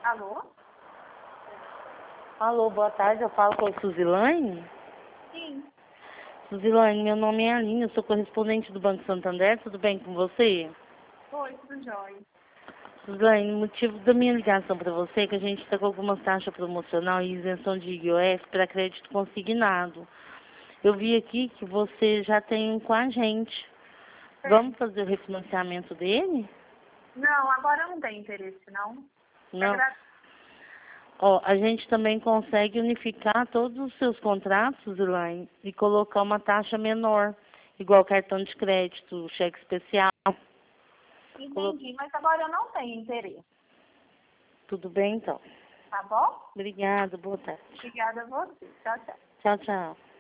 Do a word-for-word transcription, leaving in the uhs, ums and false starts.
Alô? Alô, boa tarde, eu falo com a Suzilane. Sim. Suzilane, meu nome é Aline, eu sou correspondente do Banco Santander, tudo bem com você? Oi, tudo jóia. Suzilane, o motivo da minha ligação para você é que a gente está com algumas taxas promocional e isenção de I O F para crédito consignado. Eu vi aqui que você já tem um com a gente. Vamos fazer o refinanciamento dele? Não, agora eu não tenho interesse, não. Não. Agra- Ó, a gente também consegue unificar todos os seus contratos, Elaine, e colocar uma taxa menor, igual cartão de crédito, cheque especial. Colo- Entendi, mas agora eu não tenho interesse, Tudo bem, então? tá bom? Obrigada, boa tarde. Obrigada a você. Tchau, tchau. Tchau, tchau.